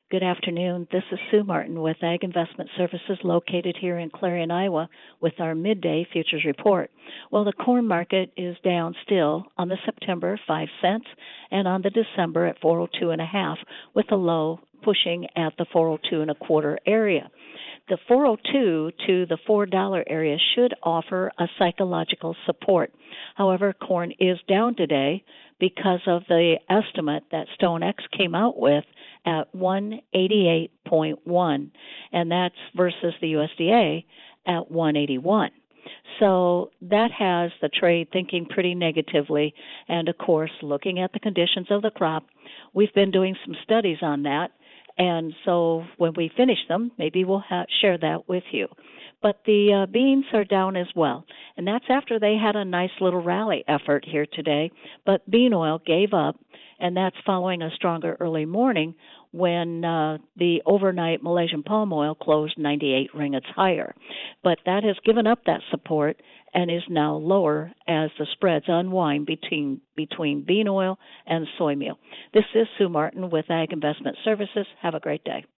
Good afternoon. This is Sue Martin with Ag Investment Services located here in Clarion, Iowa with our midday futures report. Well, the corn market is down still on the September 5 cents and on the December at 402.5 with a low pushing at the 402 and a quarter area. The 402 to the $4 area should offer a psychological support. However, corn is down today because of the estimate that StoneX came out with at 188.1, and that's versus the USDA at 181. So that has the trade thinking pretty negatively, and of course, looking at the conditions of the crop, we've been doing some studies on that, and so when we finish them, maybe we'll share that with you. But the beans are down as well, and that's after they had a nice little rally effort here today, but bean oil gave up, and that's following a stronger early morning when the overnight Malaysian palm oil closed 98 ringgits higher. But that has given up that support and is now lower as the spreads unwind between bean oil and soy meal. This is Sue Martin with Ag Investment Services. Have a great day.